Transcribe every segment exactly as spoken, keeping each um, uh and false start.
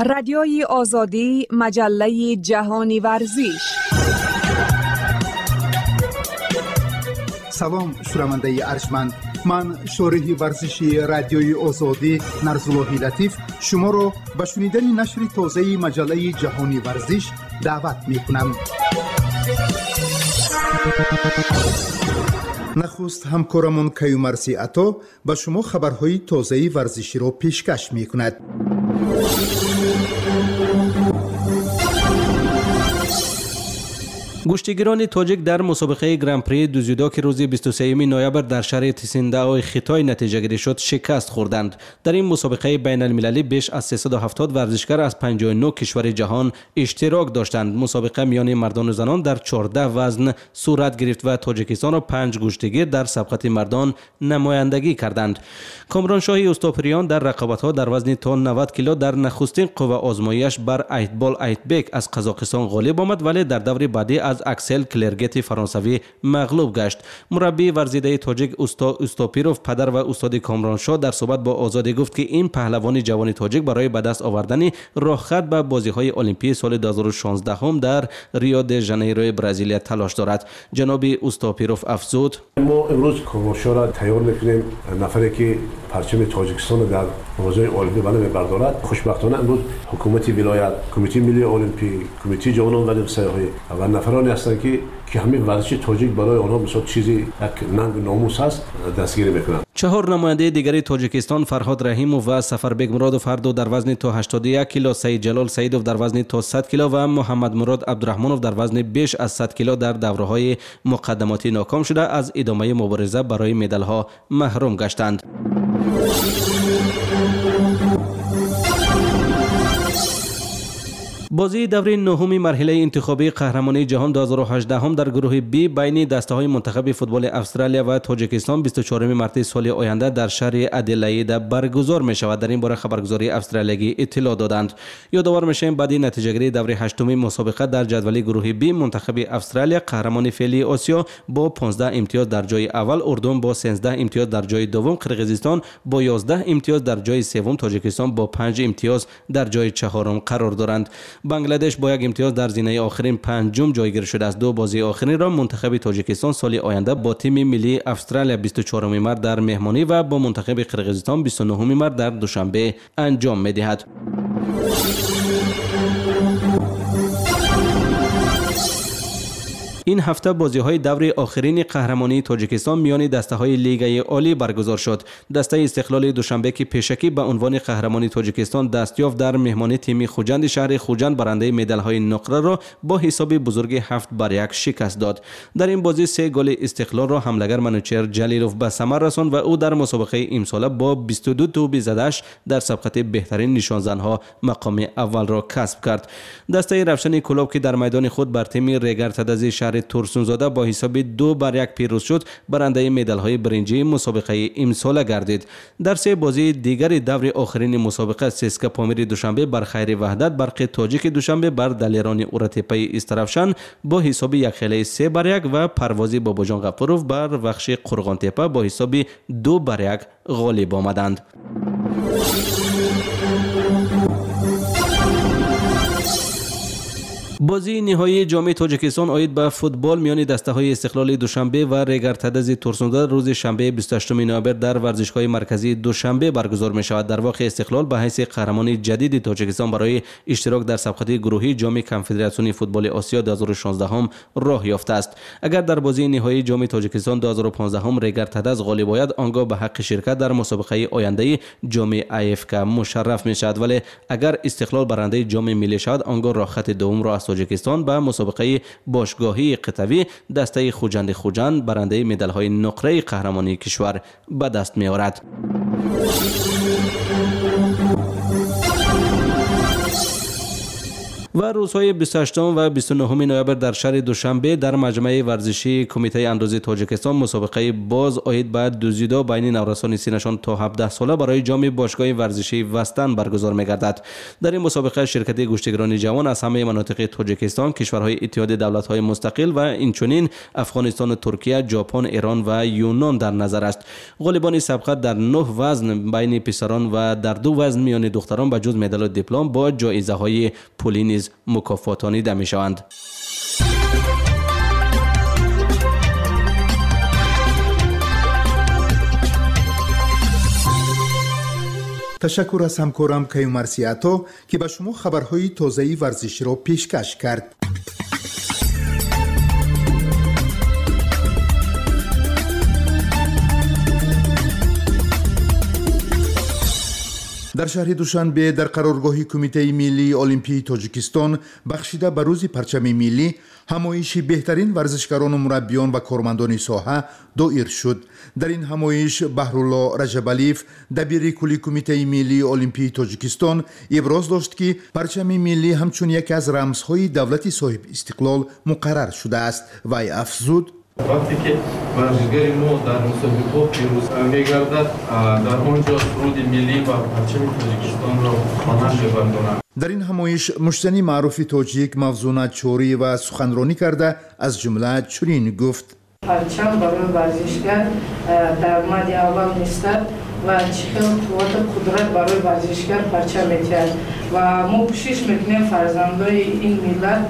رادیوی آزادی، مجله جهانی ورزش. سلام شنونده ارجمند، من شارح ورزشی رادیوی آزادی نرزاللهی لطیف شما را به شنیدن نشر تازه مجله جهانی ورزش دعوت می کنم. نخست همکارمون کیومرثی عطا به شما خبرهای تازه ورزشی را پیشکش می کند. گشتیگیران تاجیک در مسابقه گرانپری دوزیدو که روز بیست و سوم نوامبر در شهر تسینداو خیتای نتیجه گیری شد شکست خوردند. در این مسابقه بین المللی بیش از سیصد و هفتاد ورزشکار از پنجاه و نه کشور جهان اشتراک داشتند. مسابقه میان مردان و زنان در چهارده وزن صورت گرفت و تاجیکستان و پنج گشتیگیر در سبقت مردان نمایندگی کردند. کامرانشاهی استوپریان در رقابت‌ها در وزن تا نود کیلو در نخستین قوه آزمایش بر ایتبال ایتبک از قزاقستان غالب آمد، ولی در دور بعدی از اکسل کلرگت فرانسوی مغلوب گشت. مربی ورزیده تاجیک اوستا اوستوپیروف پدر و استاد کامرانشاه در صحبت با آزادی گفت که این پهلوان جوان تاجیک برای به دست آوردن راهخط به بازی‌های المپیک سال دو هزار و شانزده هم در ریو د ژانیرو برزیل تلاش دارد. جناب اوستوپیروف افزود: ما امروز کامرانشاه را تیار می‌کنیم، نفری که پرچم تاجیکستان در بازی المپیک بالا می‌بردارد. خوشبختانه امروز حکومت ولایت، کمیته ملی المپیک، کمیته جوانان و سیاحی و نفرانی هستند که که همین ورزش تاجیک برای آنها بسیار چیزی یک ننگ ناموس است دستگیری میکنند. چهار نماینده دیگری تاجیکستان فرهاد رحیموف و سفربک مرادوف هر دو در وزن تا هشتاد و یک کیلو، سعید جلال سعیدوف در وزن تا صد کیلو و محمد مراد عبدالرحمنوف در وزن بیش از صد کیلو در دوره‌های مقدماتی ناکام شده از ادامه مبارزه برای مدال‌ها محروم گشتند. بازی دوره نهم مرحله انتخابی قهرمانی جهان دو هزار و هجده هم در گروه بی بین دسته‌های منتخب فوتبال استرالیا و تاجیکستان بیست و چهارم مارس سال آینده در شهر ادلاید برگزار می شود. در این باره خبرگزاری استرالیایی اطلاع دادند. یادآور میشیم بعد نتیجه گیری دوره هشتم مسابقه در جدول گروه بی منتخب استرالیا قهرمان فعلی آسیا با پانزده امتیاز در جای اول، اردن با سیزده امتیاز در جای دوم، قرقیزستان با یازده امتیاز در جای سوم، تاجیکستان با پنج امتیاز در جای چهارم قرار دارند. بنگلادش با یک امتیاز در زینه آخرین پنجم جایگیر شده است. دو بازی آخرین را منتخب تاجیکستان سال آینده با تیم ملی استرالیا بیست و چهارم مارس در مهمانی و با منتخب قرقیزستان بیست و نهم مارس در دوشنبه انجام می‌دهد. این هفته بازی‌های دور آخرین قهرمانی تاجیکستان میان دسته‌های لیگ عالی برگزار شد. دسته استقلال دوشنبه که پیشکی به عنوان قهرمانی تاجیکستان دست یافت در مهمانی تیم خوجند شهر خوجند برنده مدال‌های نقره را با حساب بزرگ هفت بر یک شکست داد. در این بازی سه گل استقلال را حمله‌گر منوچهر جلیلوف به ثمر رساند و او در مسابقه امسال با بیست و دو توپ زده‌اش در سبقت بهترین نشانزن‌ها مقام اول را کسب کرد. دسته رفشن کلوب که در میدان خود بر تیم ریگرتدز شهر تورسونزاده با حساب دو بر یک پیروز شد، برنده مدال‌های برنجی مسابقه امسال گردید. در سه بازی دیگر دور آخرین مسابقه سیسکا پامیر دوشنبه بر خیر وحدت، برق تاجیک دوشنبه بر دلیران اورتپی استرافشان با حساب یک خیلی سه بر یک و پروازی باباجان غفوروف بر بخش قرغان تپه با حساب دو بر یک غالب آمدند. بازی نهایی جام تاجیکستان عاید به فوتبال میان دسته‌های استقلال دوشنبه و ریگرتدز تورسونزاده روز شنبه بیست و هشتم نوامبر در ورزشگاه مرکزی دوشنبه برگزار می شود. در واقع استقلال به حیث قهرمان جدید تاجیکستان برای اشتراک در سبقت گروهی جام کنفدراسیون فوتبال آسیا دو هزار و شانزده هم راه یافته است. اگر در بازی نهایی جام تاجیکستان دو هزار و پانزده هم ریگرتدز غالب آید، آنگاه به حق شرکت در مسابقه آینده جام ای‌اف مشرف می شود، ولی اگر استقلال برنده جام ملی شود، آنگاه راهخط دوم را از تاجیکستان به مسابقه باشگاهی قطوی دسته خوجند خوجند برنده مدال‌های نقره قهرمانی کشور به دست می‌آورد. و روزهای بیست و هشتم و بیست و نهم نوامبر در شهر دوشنبه در مجمع ورزشی کمیته اندازه تاجیکستان مسابقه باز آید به دوزیدو بین نورسان سینشان تا هفده ساله برای جام باشگاه ورزشی وستن برگزار می‌گردد. در این مسابقه شرکت گشتیگران جوان از همه مناطق تاجیکستان، کشورهای اتحاد دولت‌های مستقل و اینچنین افغانستان، ترکیه، ژاپن، ایران و یونان در نظر است. غالبان سبقت در نه وزن بین پسران و در دو وزن میان دختران به جز مدال و دیپلم با جایزه‌های پولی نیز مکافاتانیده می‌شوند. تشکر از همکارم کیومر سیاتو که به شما خبرهای تازه ورزشی را پیشکش کرد. در شهر دوشنبه در قرارگاه کمیته ملی المپی تاجیکستان بخشیده به روز پرچم ملی همایش بهترین ورزشکاران و مربیان و کارمندان ساحه دایر شد. در این همایش بهرالله رجبالیف دبیر کلی کمیته ملی المپی تاجیکستان ابراز داشت که پرچم ملی همچون یکی از رمزهای دولت صاحب استقلال مقرر شده است و افزود: وقتی که ورزشگری ما در مسابقات پیروز می‌گردد، در آنجا سرود ملی و پرچم تاجیکستان را خواننده می‌گرداند. در این همایش مشتنی معروف تاجیک موضوع چوری و سخنرانی کرده از جمله چنین گفت: پرچم برای ورزشگر در مد اول نیست و چقدر قوت قدرت برای ورزشگر پرچم می‌دهد و ما کوشش می‌کنیم فرزندان این ملت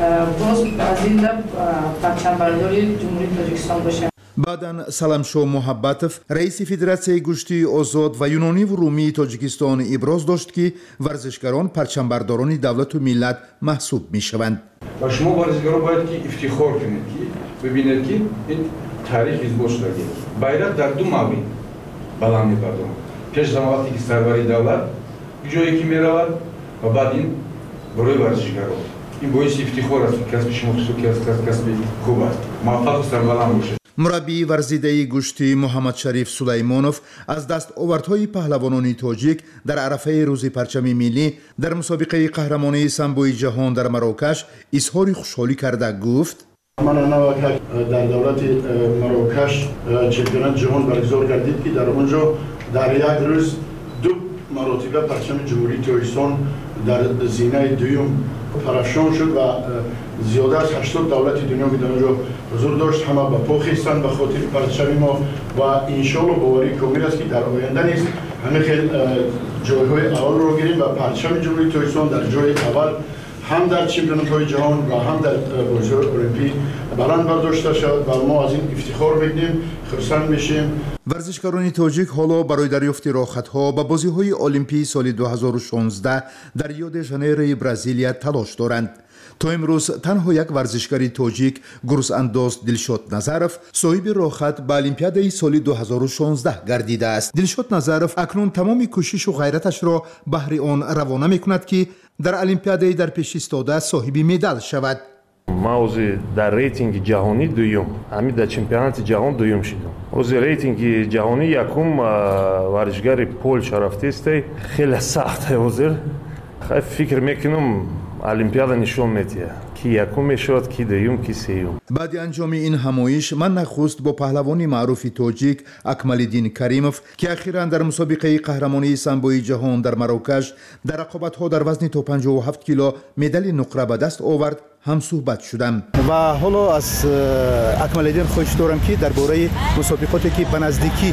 باز از این دب پرچمبرداری جمهوری تاجیکستان باشه. بعداً سلامشو محبتف رئیس فدراسیون گشتی آزاد و یونانی و رومی تاجیکستان ابراز داشت که ورزشکاران پرچمبرداران دولت و ملت محسوب میشوند. و شما ورزشکاران باید که افتخار کنید که ببینید که این تاریخ ازباش شده. bayrak در دو مورد بلند می‌گردد. پیش از وقتی که سربری دولت جایی که می‌رود و بعد این برای ورزشکاران این باعث افتخار است که کسب شما کسب خوب است. موفق و سربلند باشید. مربی ورزیده گشتی محمد شریف سلیمانوف از دست آوردهای پهلوانان تاجیک در عرفه روز پرچم ملی در مسابقه قهرمانی سامبوی جهان در مراکش اظهار خوشحالی کرده گفت: من نوکر در دولت مراکش چمپیونات جهان برگزار گردید که در اونجا در یک روز دو مراتبه پرچم جمهوری تاجیکستان در زینه دوم پرافشان شد و زیاده از هشتاد دولت دنیا که در اونجا حضور داشت. همه به پا خیستند به خاطر پرچم ما و انشالله باوری کامل است که در آینده نیست همه خیلی جایهای اول رو گیریم و پرچم جمهوری تاجیکستان در جای اول هم در چمپیونات‌های جهان و هم در بازی‌های المپیک بلند برداشته شد و ما از این افتخار می‌کنیم، خرسند میشیم. ورزشکاران تاجیک حالا برای دریافت راحت‌ها به بازی‌های المپی سال دو هزار و شانزده در ریو د ژانیرو برزیلیا تلاش دارند. تا امروز تنها یک ورزشکار تاجیک گرز انداز دلشاد نظرف صاحب راحت به المپیاد سال دو هزار و شانزده گردیده است. دلشاد نظرف اکنون تمام کوشش و غیرتش را بهر آن روانه می‌کند که در المپیاد در پیش ایستاده صاحب مدال شود. ما از در ریتینگ جهانی دوم، همین در چمپیونات جهان دوم شدم. از ریتینگ جهانی یکم ورزشکار پولش رفته است. خیلی سخته حاضر. خیلی فکر میکنم المپیاد نشون میده کی یکم میشد کی دوم کی سوم. بعد انجام این همایش من نخست با پهلوانی معروف تاجیک اکمالالدین کریموف که اخیراً در مسابقه قهرمانی سامبوی جهان در مراکش در رقابت‌ها در وزن تا پنجاه و هفت کیلو مدال نقره به دست آورد هم صحبت شدم و حالا از اکمالالدین خواهش دارم که درباره مسابقاتی که به نزدیکی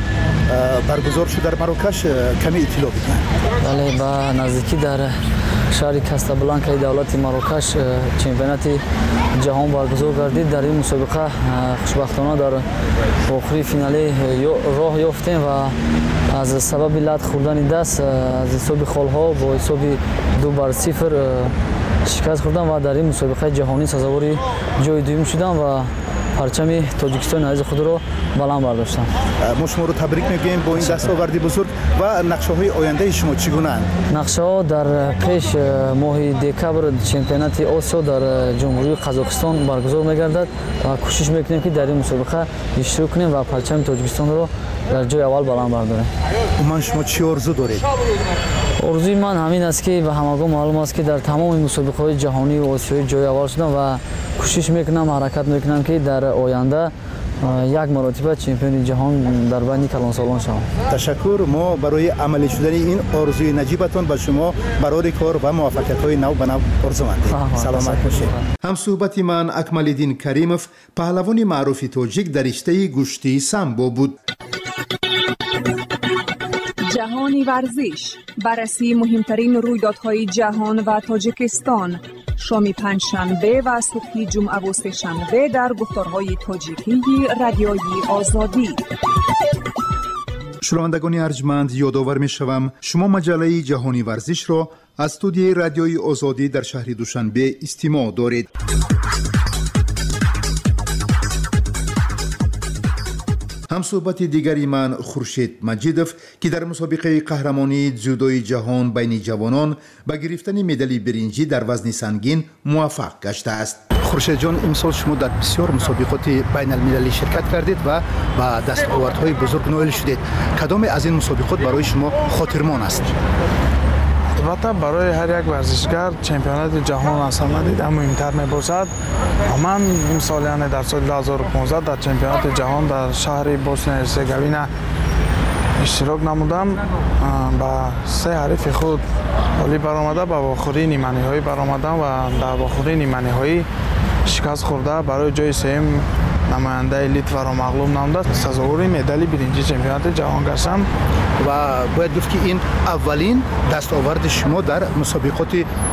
برگزار شد در مراکش کمی اطلاع بدهند. بله، به نزدیکی در شهر کاستابلانکا دولت مراکش چمپیونات جهان برگزار گردید. در این مسابقه خوشبختانه در آخری فیناله راه یافتیم و از سبب لط خوردن دست از حساب خالها با حساب دو بر صفر شکست خوردم و در این مسابقه جهانی سزاوار جای دوم شدم و پرچم تاجیکستان عزیز خود را بلند برداشتم. ما شما رو تبریک میگیم با این دستاوردی بزرگ و نقشه های آینده شما چگونه اند؟ نقشه ها در پیش ماه دکبر چمپیونات آسیا در جمهوری قزاقستان برگزار میگردد و کوشش میکنیم که در این مسابقه اشتراک کنیم و پرچم تاجیکستان را در جای اول بلند برداریم. من شما چی آرزو دارید؟ орзуи ман ҳамин аст ки ба ҳамагон маълум аст ки дар тамоми мусобиқаҳои ҷаҳонӣ ва осиёӣ ҷои аввал шудам ва кӯшиш мекунам, ҳаракат мекунам ки дар оянда як маротиба чемпиони ҷаҳон дар байни калонсолон шавам. ташаккур. мо барои амалӣ шудани ин орзуи наҷибатон ба шумо барори кор ва муваффақиятҳои нав ба нав орзумандем. саломат бошед. ҳамсӯҳбати ман Акмалиддин Каримов, паҳлавони маъруфи тоҷик дар риштаи гӯштии самбо буд. جهانی ورزش، بررسی مهمترین رویدادهای جهان و تاجیکستان، شام پنجشنبه و صبح جمعه و سه‌شنبه در گفتارهای تاجیکی رادیوی آزادی. شنوندگان ارجمند، یادآور می‌شوم شما مجله جهانی ورزش را از استودیوی رادیوی آزادی در شهر دوشنبه استماع دارید. همصحبت دیگری من خورشید مجیدов که در مسابقه قهرمانی дзюдои جهان بین جوانان به گرفتن مدال برنجی در وزن سنگین موفق گشته است. خورشید جان، امسال شما در بسیار مسابقات بین المللی شرکت کردید و با دستاوردهای بزرگ نائل شدید. کدام از این مسابقات برای شما خاطرمان است؟ البته برای هر یک ورزشگر چمپیونات جهان اصلا ندیدم مهمتر میباشد. من امسال یعنی در سال دو هزار و پانزده در چمپیونات جهان در شهر بوسنیا و هرزگوینا اشتراک نمودم. با سه حریف خود عالی برآمده به واخوری نیمه‌نهایی برآمدم و در واخوری نیمه‌نهایی شکست خورده برای جای سوم نماینده لیتوا را مغلوب نموده سزاوار مدال برنجی چمپیونات جهان گشتم. و باید گفت که این اولین دستاورد شما در مسابقات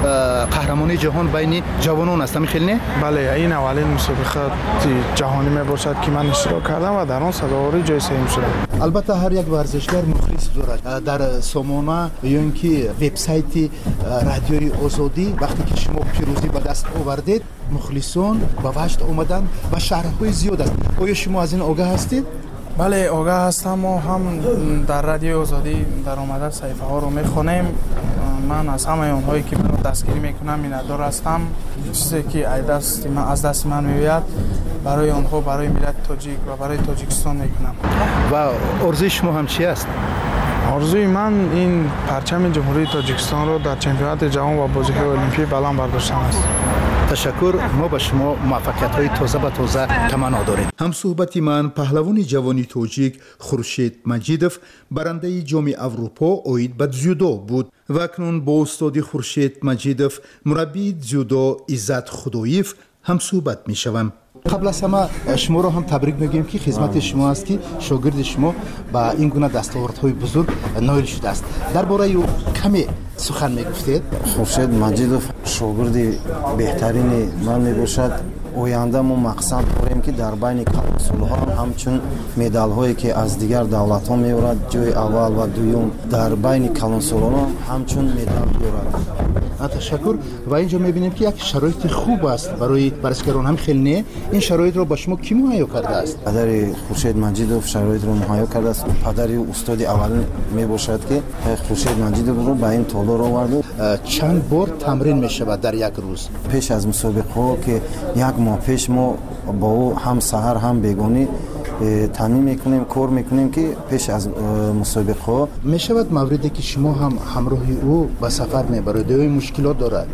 قهرمانی جهان بین جوانان است، می‌خیل نه؟ بله، این اولین مسابقات جهانی میباشد که من اشتراک کردم و در آن سزاوار جای سوم شدم. البته هر یک ورزشگر مخلص دارد. در سامانه یا اینکه وبسایت رادیوی آزادی وقتی که شما پیروزی به دست آوردید، مخلصان با وجد اومدن و شهرهای زیاد است. آیا شما از این آگاه هستید؟ بله، آگاه هستم و هم در رادیو آزادی در آمده صحیفه ها رو میخونیم. من از همه اونهایی که من دستگیری میکنم میندار هستم. چیزی که از دست من میوید برای اونها، برای ملت تاجیک و برای تاجیکستان میکنم. و آرزوی شما هم چی است؟ آرزوی من این پرچم جمهوری تاجیکستان رو در چمپیونات جهان و بازی‌های المپیک بلند برداشتن است. تشکر. ما به شما موفقیت‌های تازه به تازه تمنا داریم. همصحبت من پهلوان جوانی تاجیک خورشید مجیدов برنده جام اروپا اوید به дзюдо بود و اکنون با استاد خورشید مجیدов مربی дзюдо عزت خداییف همصحبت می‌شوم. قبل از همه شما را هم تبریک میگیم که خدمت شما است که شاگرد شما با این گونه دستاوردهای بزرگ نائل شده است. درباره او کمی سخن میگفتید؟ خورشید مجیدов شاگرد بهترین من میباشد. آینده ما مقصد داریم که در بین کلانسولها همچون مدال هایی که از دیگر دولت ها میورد جای اول و دوم در بین کلانسولها همچون مدال بیورد. تشکر. و اینجا میبینیم که یک شرایط خوب است برای ورزشکاران هم خیلی نه. این شرایط رو با شما کی مهیا کرده است؟ پدر خورشید مجیدов شرایط رو مهیا کرده است. پدر استاد اول میباشد که خورشید مجیدov رو به این تالار آورد. چند بار تمرین میشود در یک روز؟ پیش از مسابقه ها که یک ماه پیش ما با او هم سحر هم بیگانی تامین میکنیم، کار میکنیم که پیش از مسابقه ها میشود موردی که شما هم همراه او به سفر میبرید و مشکلات دارد؟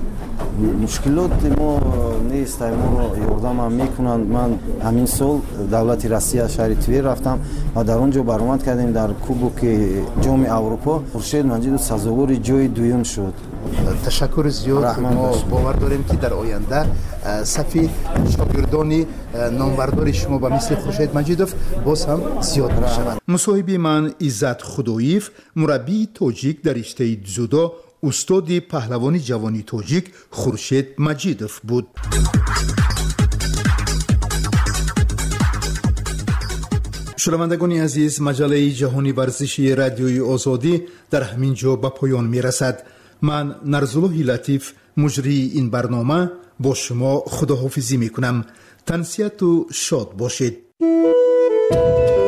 مشکلات ما نیست، ما رو یاردم هم میکنند. من همین سال دولت روسیه شهر تویر رفتم و در اونجا برآمد کردیم در کوبوک جام اروپا. خورشید مجیدov سزاوار جای دوم شد. تشکر زیاد. ما باور داریم که در آینده صفی شاگردان نامبردار شما به مثل خورشید مجیدov باز هم زیاد میشوند. مصاحبه من عزت خداییف مربی تاجیک در رشته дзюдо استاد پهلوانی جوانی تاجیک خورشید مجیدov بود. شنوندگان عزیز، مجله جهانی ورزشی رادیوی آزادی در همین جا به پایان میرسد. من نرزالله لطیف مجری این برنامه با شما خداحافظی میکنم. تنسیت و شاد باشید.